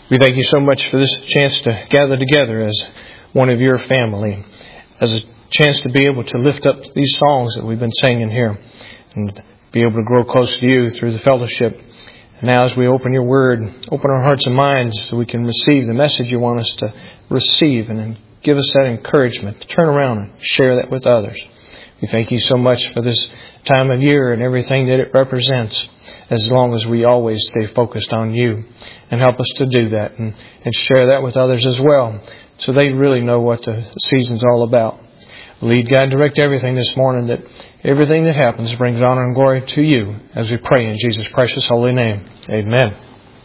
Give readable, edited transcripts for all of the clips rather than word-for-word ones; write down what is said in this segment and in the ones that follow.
We thank you so much for this chance to gather together as one of your family, as a chance to be able to lift up these songs that we've been singing here and be able to grow close to you through the fellowship. And now as we open your word, open our hearts and minds so we can receive the message you want us to receive, and then give us that encouragement to turn around and share that with others. We thank you so much for this time of year and everything that it represents, as long as we always stay focused on you. And help us to do that and share that with others as well, so they really know what the season's all about. Lead, guide, direct everything this morning, that everything that happens brings honor and glory to you, as we pray in Jesus' precious holy name. Amen.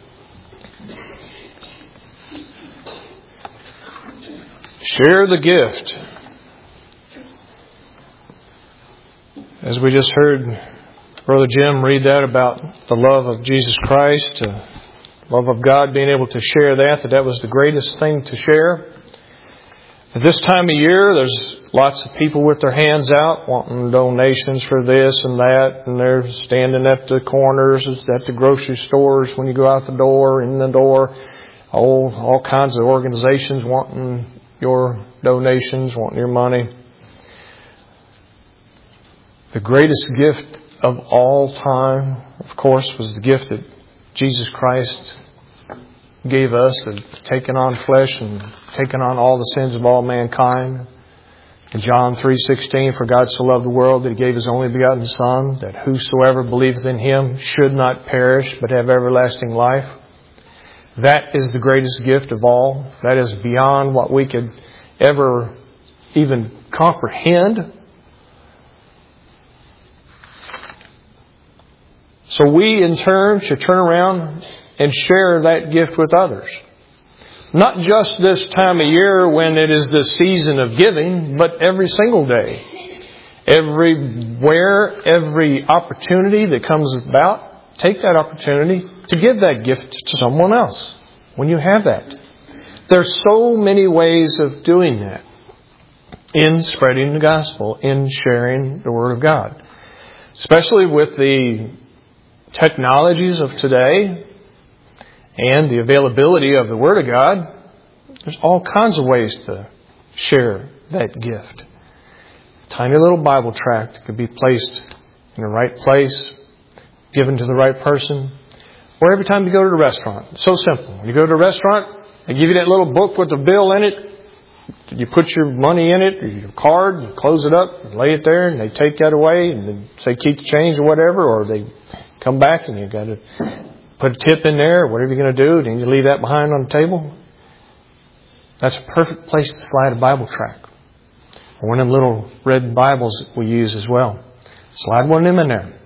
Share the gift. As we just heard Brother Jim read that about the love of Jesus Christ, love of God, being able to share that was the greatest thing to share. At this time of year, there's lots of people with their hands out wanting donations for this and that, and they're standing at the corners, at the grocery stores when you go out the door, in the door, all kinds of organizations wanting your donations, wanting your money. The greatest gift of all time, of course, was the gift that Jesus Christ gave us, of taking on flesh and taking on all the sins of all mankind. In John 3:16, for God so loved the world that He gave His only begotten Son, that whosoever believeth in Him should not perish, but have everlasting life. That is the greatest gift of all. That is beyond what we could ever even comprehend. So we, in turn, should turn around and share that gift with others. Not just this time of year when it is the season of giving, but every single day. Everywhere, every opportunity that comes about, take that opportunity to give that gift to someone else when you have that. There's so many ways of doing that in spreading the gospel, in sharing the Word of God. Especially with the technologies of today and the availability of the Word of God, there's all kinds of ways to share that gift. A tiny little Bible tract could be placed in the right place, given to the right person, or every time you go to the restaurant. It's so simple. When you go to the restaurant, they give you that little book with the bill in it. You put your money in it, or your card, you close it up, and lay it there, and they take that away, and they say keep the change or whatever, or they come back and you've got to put a tip in there, or whatever you're going to do, and you leave that behind on the table. That's a perfect place to slide a Bible tract. Or one of them little red Bibles that we use as well. Slide one of them in there.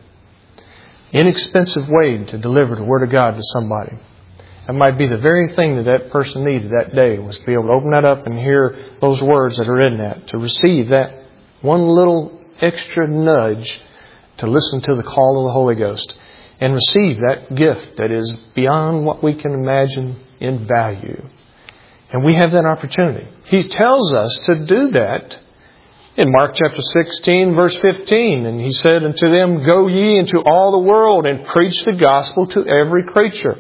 Inexpensive way to deliver the Word of God to somebody. That might be the very thing that person needed that day, was to be able to open that up and hear those words that are in that. To receive that one little extra nudge to listen to the call of the Holy Ghost and receive that gift that is beyond what we can imagine in value. And we have that opportunity. He tells us to do that in Mark chapter 16, verse 15. And He said unto them, go ye into all the world and preach the gospel to every creature.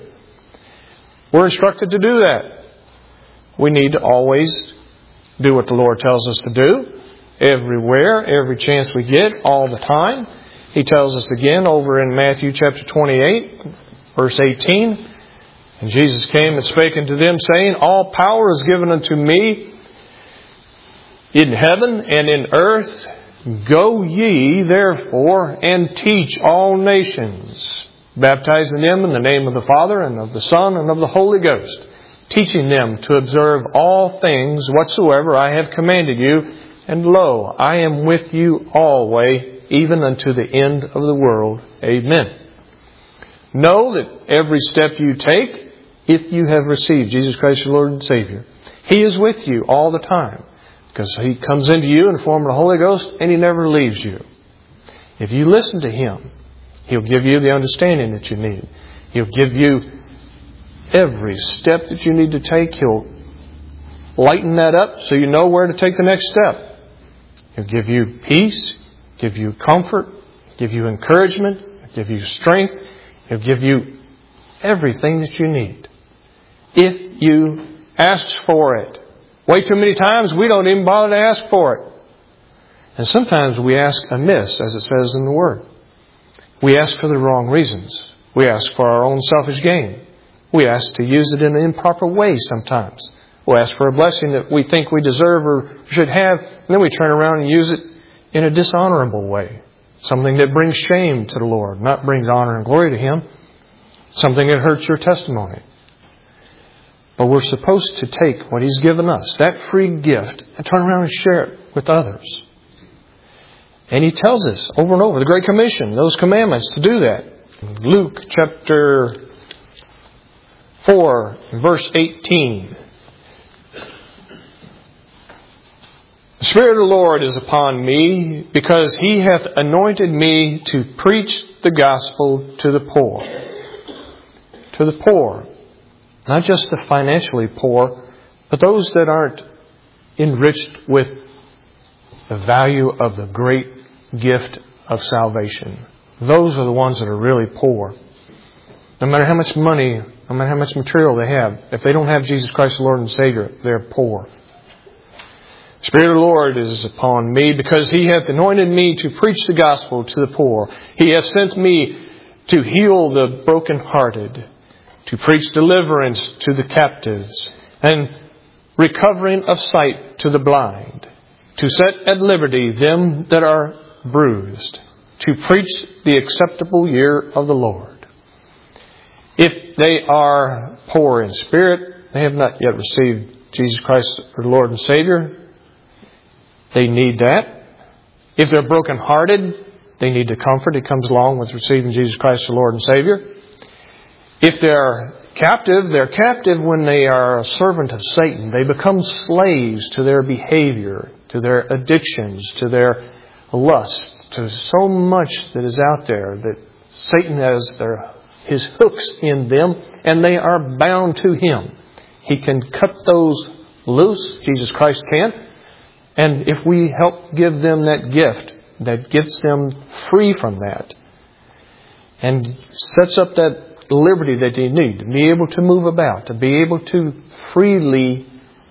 We're instructed to do that. We need to always do what the Lord tells us to do. Everywhere, every chance we get, all the time. He tells us again over in Matthew chapter 28, verse 18. And Jesus came and spake unto them, saying, all power is given unto me in heaven and in earth. Go ye therefore and teach all nations, baptizing them in the name of the Father and of the Son and of the Holy Ghost, teaching them to observe all things whatsoever I have commanded you. And lo, I am with you always, even unto the end of the world. Amen. Know that every step you take, if you have received Jesus Christ your Lord and Savior, He is with you all the time. Because He comes into you in the form of the Holy Ghost and He never leaves you. If you listen to Him, He'll give you the understanding that you need. He'll give you every step that you need to take. He'll lighten that up so you know where to take the next step. He'll give you peace, give you comfort, give you encouragement, give you strength. He'll give you everything that you need if you asks for it. Way too many times we don't even bother to ask for it. And sometimes we ask amiss, as it says in the Word. We ask for the wrong reasons. We ask for our own selfish gain. We ask to use it in an improper way sometimes. We ask for a blessing that we think we deserve or should have, and then we turn around and use it in a dishonorable way. Something that brings shame to the Lord, not brings honor and glory to Him. Something that hurts your testimony. But we're supposed to take what He's given us, that free gift, and turn around and share it with others. And He tells us over and over, the Great Commission, those commandments, to do that. Luke chapter 4, verse 18. The Spirit of the Lord is upon me, because He hath anointed me to preach the gospel to the poor. To the poor. Not just the financially poor, but those that aren't enriched with the value of the great gift of salvation. Those are the ones that are really poor. No matter how much money, no matter how much material they have, if they don't have Jesus Christ the Lord and Savior, they're poor. The Spirit of the Lord is upon me, because He hath anointed me to preach the gospel to the poor. He hath sent me to heal the brokenhearted, to preach deliverance to the captives, and recovering of sight to the blind, to set at liberty them that are bruised, to preach the acceptable year of the Lord. If they are poor in spirit, they have not yet received Jesus Christ as Lord and Savior, they need that. If they're brokenhearted, they need the comfort that comes along with receiving Jesus Christ as Lord and Savior. If they're captive when they are a servant of Satan. They become slaves to their behavior, to their addictions, to their lust, to so much that is out there that Satan has his hooks in them, and they are bound to him. He can cut those loose, Jesus Christ can. And if we help give them that gift that gets them free from that and sets up that liberty that they need to be able to move about, to be able to freely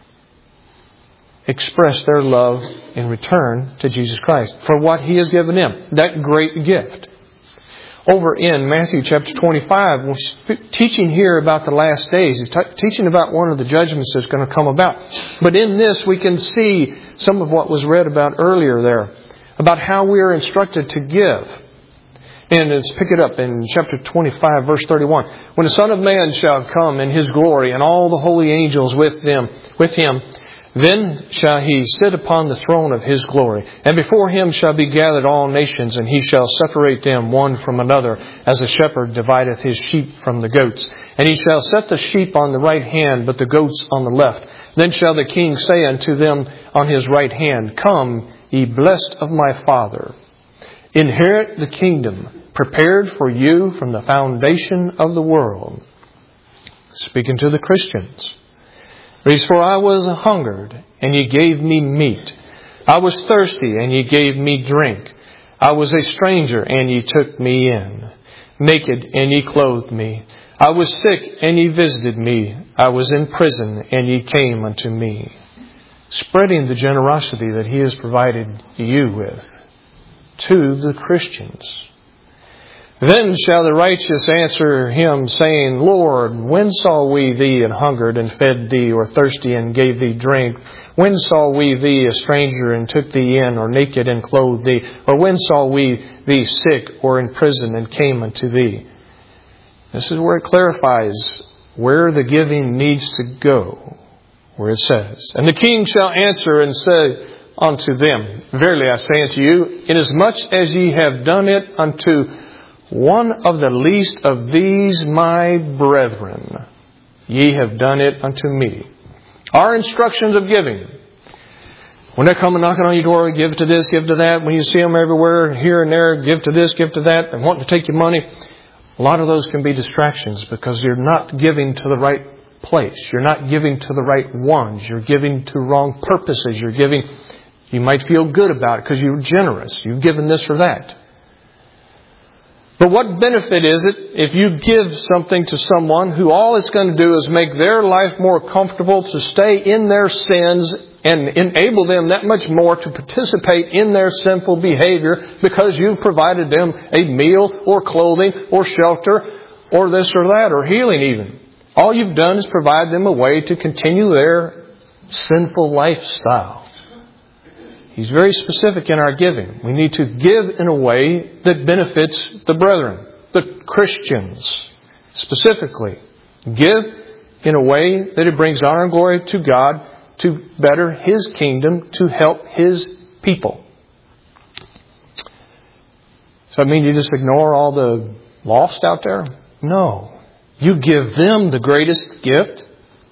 express their love in return to Jesus Christ for what He has given them, that great gift. Over in Matthew chapter 25, we're teaching here about the last days. He's teaching about one of the judgments that's going to come about. But in this, we can see some of what was read about earlier there, about how we are instructed to give. And let's pick it up in chapter 25, verse 31. When the Son of Man shall come in His glory, and all the holy angels with Him, then shall He sit upon the throne of His glory. And before Him shall be gathered all nations, and He shall separate them one from another, as a shepherd divideth his sheep from the goats. And He shall set the sheep on the right hand, but the goats on the left. Then shall the King say unto them on His right hand, Come, ye blessed of my Father, inherit the kingdom prepared for you from the foundation of the world. Speaking to the Christians. For I was hungered, and ye gave me meat. I was thirsty, and ye gave me drink. I was a stranger, and ye took me in. Naked, and ye clothed me. I was sick, and ye visited me. I was in prison, and ye came unto me. Spreading the generosity that He has provided you with to the Christians. Then shall the righteous answer Him, saying, Lord, when saw we Thee and hungered and fed Thee, or thirsty and gave Thee drink? When saw we Thee a stranger and took Thee in, or naked and clothed Thee? Or when saw we Thee sick or in prison and came unto Thee? This is where it clarifies where the giving needs to go, where it says, And the King shall answer and say unto them, Verily I say unto you, inasmuch as ye have done it unto one of the least of these my brethren, ye have done it unto me. Our instructions of giving. When they come and knocking on your door, give to this, give to that. When you see them everywhere, here and there, give to this, give to that, and wanting to take your money. A lot of those can be distractions because you're not giving to the right place. You're not giving to the right ones. You're giving to wrong purposes. You're giving, you might feel good about it because you're generous. You've given this or that. But what benefit is it if you give something to someone who all it's going to do is make their life more comfortable to stay in their sins and enable them that much more to participate in their sinful behavior because you've provided them a meal or clothing or shelter or this or that or healing even. All you've done is provide them a way to continue their sinful lifestyle. He's very specific in our giving. We need to give in a way that benefits the brethren, the Christians specifically. Give in a way that it brings honor and glory to God, to better His kingdom, to help His people. Does that mean you just ignore all the lost out there? No. You give them the greatest gift,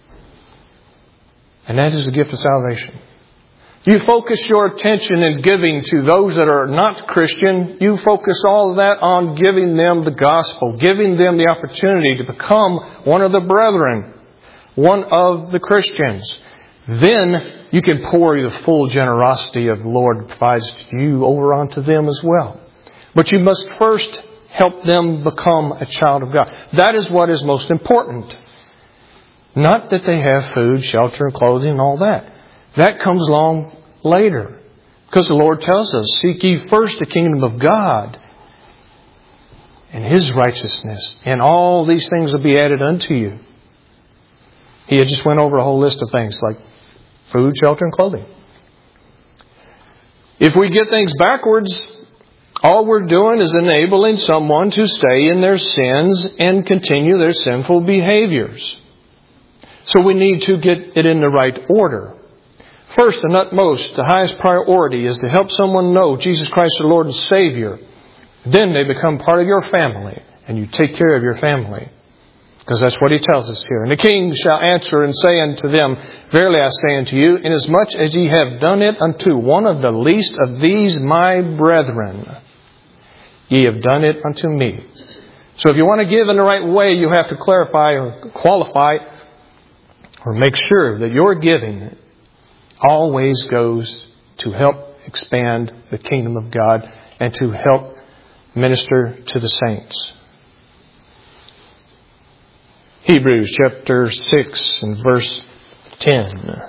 and that is the gift of salvation. You focus your attention in giving to those that are not Christian. You focus all of that on giving them the gospel, giving them the opportunity to become one of the brethren, one of the Christians. Then you can pour the full generosity of the Lord provides to you over onto them as well. But you must first help them become a child of God. That is what is most important. Not that they have food, shelter, and clothing and all that. That comes along later. Because the Lord tells us, seek ye first the kingdom of God and His righteousness, and all these things will be added unto you. He had just went over a whole list of things like food, shelter, and clothing. If we get things backwards, all we're doing is enabling someone to stay in their sins and continue their sinful behaviors. So we need to get it in the right order. First and utmost, the highest priority is to help someone know Jesus Christ the Lord and Savior. Then they become part of your family, and you take care of your family. Because that's what He tells us here. And the king shall answer and say unto them, verily I say unto you, inasmuch as ye have done it unto one of the least of these my brethren, ye have done it unto me. So if you want to give in the right way, you have to clarify or qualify or make sure that your giving always goes to help expand the kingdom of God and to help minister to the saints. Hebrews chapter 6 and verse 10.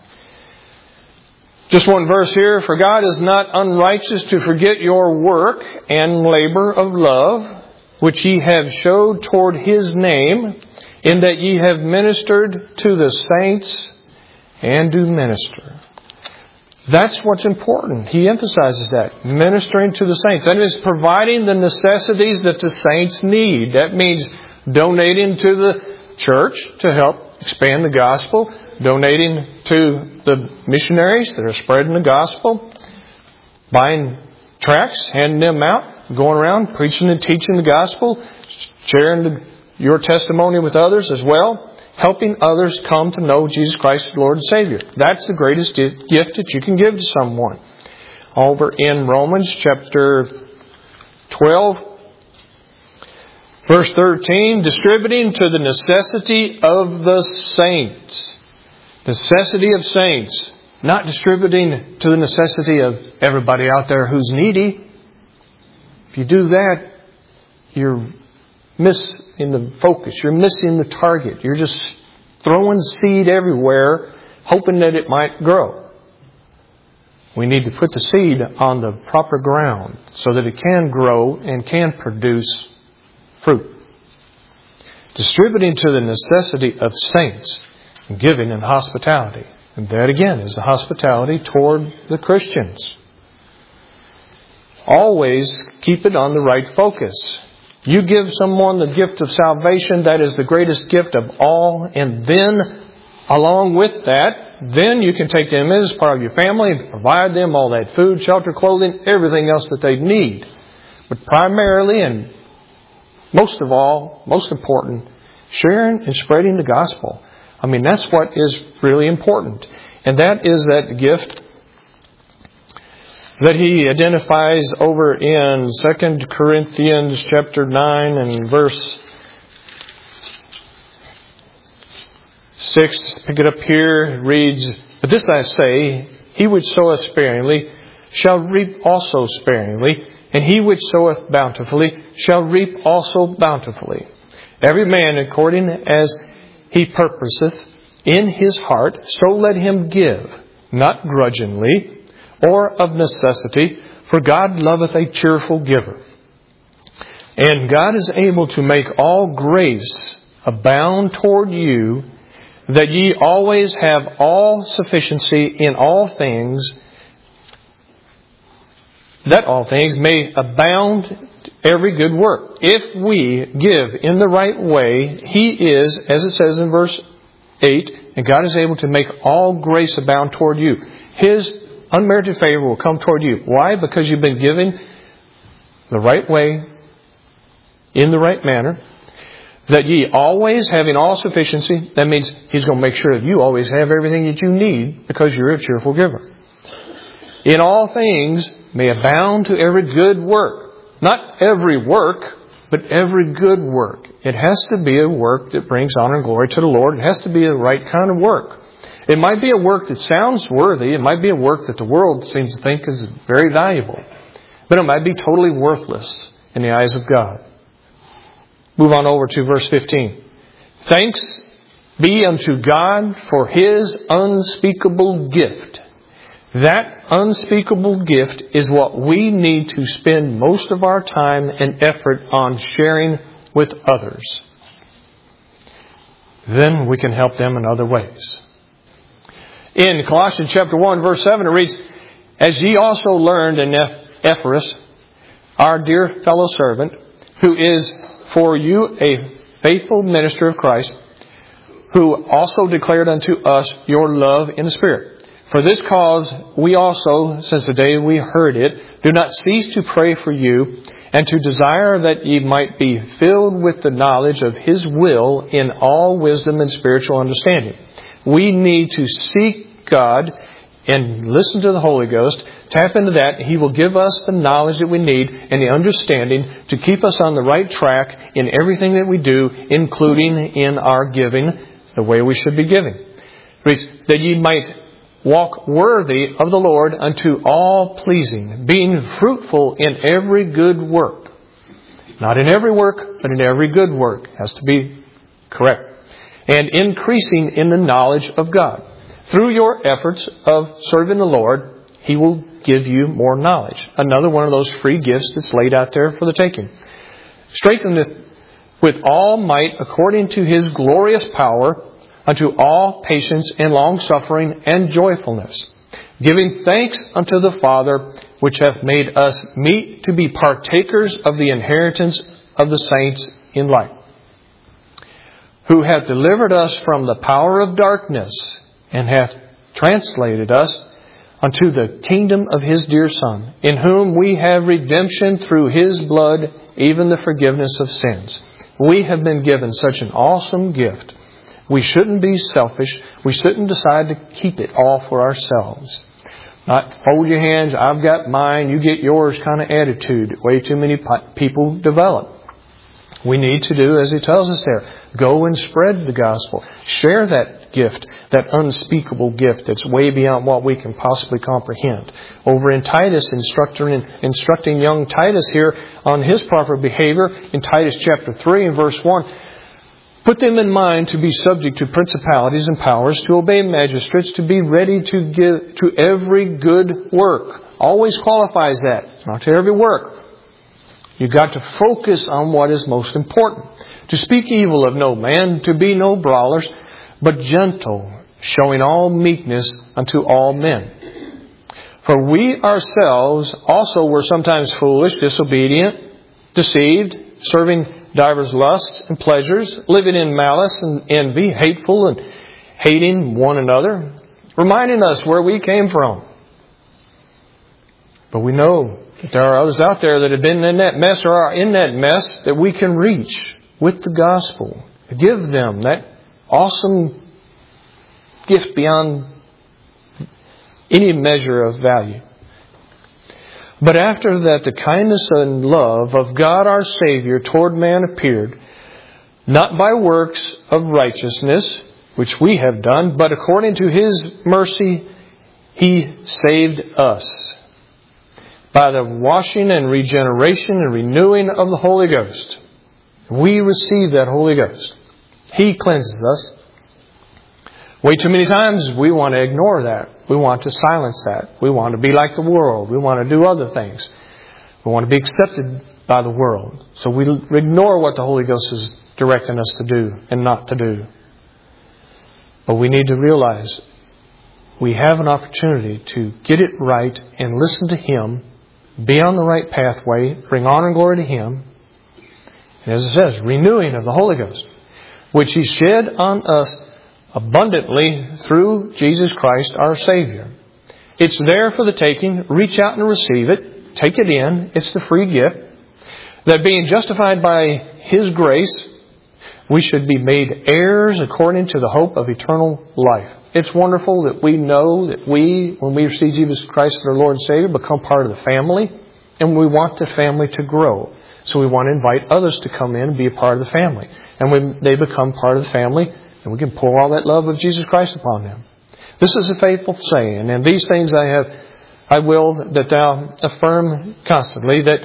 Just one verse here. For God is not unrighteous to forget your work and labor of love, which ye have showed toward His name, in that ye have ministered to the saints and do minister. That's what's important. He emphasizes that. Ministering to the saints. That is providing the necessities that the saints need. That means donating to the church to help expand the gospel. Donating to the missionaries that are spreading the gospel. Buying tracts, handing them out. Going around preaching and teaching the gospel. Sharing your testimony with others as well. Helping others come to know Jesus Christ as Lord and Savior. That's the greatest gift that you can give to someone. Over in Romans chapter 12, verse 13, distributing to the necessity of the saints. Necessity of saints. Not distributing to the necessity of everybody out there who's needy. If you do that, you're missing the focus. You're missing the target. You're just throwing seed everywhere, hoping that it might grow. We need to put the seed on the proper ground so that it can grow and can produce fruit. Distributing to the necessity of saints, giving in hospitality. And that again is the hospitality toward the Christians. Always keep it on the right focus. You give someone the gift of salvation, that is the greatest gift of all. And then, along with that, then you can take them as part of your family and provide them all that food, shelter, clothing, everything else that they need. But primarily and most of all, most important, sharing and spreading the gospel. I mean, that's what is really important. And that is that gift that he identifies over in 2 Corinthians chapter 9 and verse 6. Pick it up here. It reads, but this I say, he which soweth sparingly shall reap also sparingly, And he which soweth bountifully shall reap also bountifully. Every man according as he purposeth in his heart, so let him give, not grudgingly, or of necessity, for God loveth a cheerful giver. And God is able to make all grace abound toward you, that ye always have all sufficiency in all things, that all things may abound to every good work. If we give in the right way, He is, as it says in verse 8, and God is able to make all grace abound toward you. His unmerited favor will come toward you. Why? Because you've been giving the right way, in the right manner. That ye always having all sufficiency. That means He's going to make sure that you always have everything that you need because you're a cheerful giver. In all things may abound to every good work. Not every work, but every good work. It has to be a work that brings honor and glory to the Lord. It has to be the right kind of work. It might be a work that sounds worthy. It might be a work that the world seems to think is very valuable. But it might be totally worthless in the eyes of God. Move on over to verse 15. Thanks be unto God for His unspeakable gift. That unspeakable gift is what we need to spend most of our time and effort on sharing with others. Then we can help them in other ways. In Colossians chapter 1, verse 7, it reads, As ye also learned in Epaphras, our dear fellow servant, who is for you a faithful minister of Christ, who also declared unto us your love in the Spirit. For this cause we also, since the day we heard it, do not cease to pray for you, and to desire that ye might be filled with the knowledge of His will in all wisdom and spiritual understanding. We need to seek God and listen to the Holy Ghost, tap into that. He will give us the knowledge that we need and the understanding to keep us on the right track in everything that we do, including in our giving, the way we should be giving. That ye might walk worthy of the Lord unto all pleasing, being fruitful in every good work. Not in every work, but in every good work. Has to be correct. And increasing in the knowledge of God. Through your efforts of serving the Lord, He will give you more knowledge. Another one of those free gifts that's laid out there for the taking. Strengtheneth with all might according to His glorious power unto all patience and long-suffering and joyfulness, giving thanks unto the Father, which hath made us meet to be partakers of the inheritance of the saints in light, who hath delivered us from the power of darkness, and hath translated us unto the kingdom of His dear Son, in whom we have redemption through His blood, even the forgiveness of sins. We have been given such an awesome gift. We shouldn't be selfish. We shouldn't decide to keep it all for ourselves. Not fold your hands, I've got mine, you get yours kind of attitude. Way too many people develop. We need to do as He tells us there. Go and spread the gospel. Share that gift, that unspeakable gift that's way beyond what we can possibly comprehend. Over in Titus, instructing young Titus here on his proper behavior, in Titus chapter 3 and verse 1, put them in mind to be subject to principalities and powers, to obey magistrates, to be ready to give to every good work. Always qualifies that. Not to every work. You've got to focus on what is most important. To speak evil of no man, to be no brawlers, but gentle, showing all meekness unto all men. For we ourselves also were sometimes foolish, disobedient, deceived, serving divers lusts and pleasures, living in malice and envy, hateful and hating one another, reminding us where we came from. But we know that there are others out there that have been in that mess or are in that mess that we can reach with the gospel. Give them that awesome gift beyond any measure of value. But after that, the kindness and love of God our Savior toward man appeared, not by works of righteousness, which we have done, but according to His mercy, He saved us by the washing and regeneration and renewing of the Holy Ghost. We receive that Holy Ghost. He cleanses us. Way too many times we want to ignore that. We want to silence that. We want to be like the world. We want to do other things. We want to be accepted by the world. So we ignore what the Holy Ghost is directing us to do and not to do. But we need to realize we have an opportunity to get it right and listen to Him, be on the right pathway, bring honor and glory to Him. And as it says, renewing of the Holy Ghost, which He shed on us abundantly through Jesus Christ our Savior. It's there for the taking. Reach out and receive it. Take it in. It's the free gift. That being justified by His grace, we should be made heirs according to the hope of eternal life. It's wonderful that we know that we, when we receive Jesus Christ as our Lord and Savior, become part of the family. And we want the family to grow. So we want to invite others to come in and be a part of the family. And when they become part of the family, and we can pour all that love of Jesus Christ upon them. This is a faithful saying, and these things I will that thou affirm constantly, that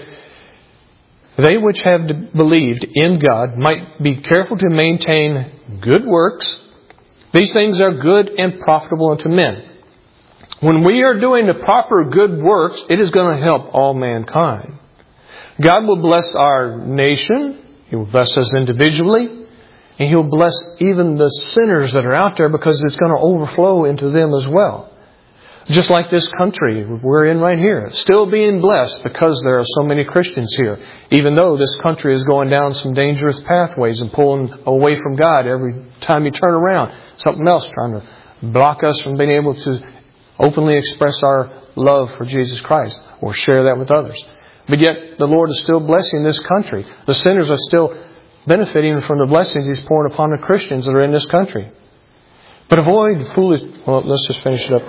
they which have believed in God might be careful to maintain good works. These things are good and profitable unto men. When we are doing the proper good works, it is going to help all mankind. God will bless our nation. He will bless us individually. And He'll bless even the sinners that are out there, because it's going to overflow into them as well. Just like this country we're in right here. Still being blessed because there are so many Christians here. Even though this country is going down some dangerous pathways and pulling away from God every time you turn around. Something else trying to block us from being able to openly express our love for Jesus Christ or share that with others. But yet the Lord is still blessing this country. The sinners are still benefiting from the blessings He's pouring upon the Christians that are in this country. But avoid foolish... Well, let's just finish it up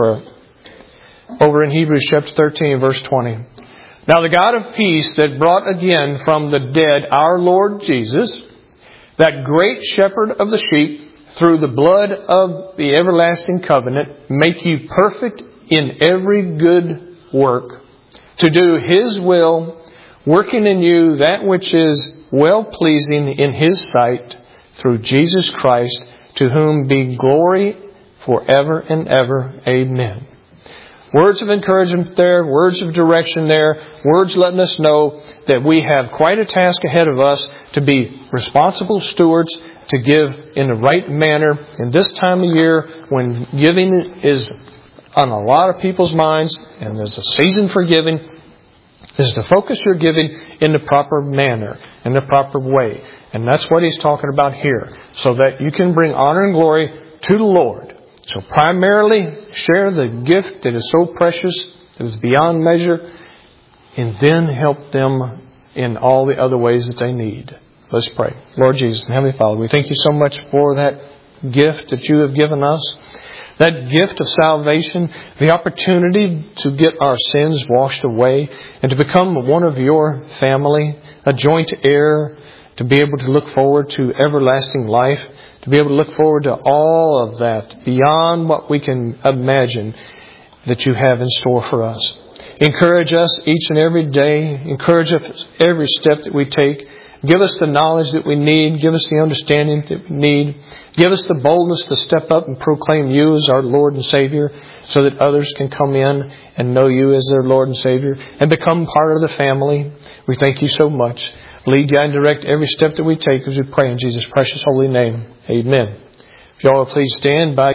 over in Hebrews chapter 13, verse 20. Now the God of peace that brought again from the dead our Lord Jesus, that great shepherd of the sheep, through the blood of the everlasting covenant, make you perfect in every good work, to do His will, working in you that which is well-pleasing in His sight, through Jesus Christ, to whom be glory forever and ever. Amen. Words of encouragement there, words of direction there, words letting us know that we have quite a task ahead of us to be responsible stewards, to give in the right manner in this time of year when giving is on a lot of people's minds, and there's a season for giving, is to focus your giving in the proper manner, in the proper way. And that's what He's talking about here, so that you can bring honor and glory to the Lord. So primarily, share the gift that is so precious, that is beyond measure, and then help them in all the other ways that they need. Let's pray. Lord Jesus and Heavenly Father, we thank You so much for that gift that You have given us. That gift of salvation, the opportunity to get our sins washed away and to become one of Your family, a joint heir, to be able to look forward to everlasting life, to be able to look forward to all of that beyond what we can imagine that You have in store for us. Encourage us each and every day. Encourage us every step that we take. Give us the knowledge that we need. Give us the understanding that we need. Give us the boldness to step up and proclaim You as our Lord and Savior, so that others can come in and know You as their Lord and Savior and become part of the family. We thank You so much. Lead, guide, and direct every step that we take as we pray in Jesus' precious holy name. Amen. If you all will please stand by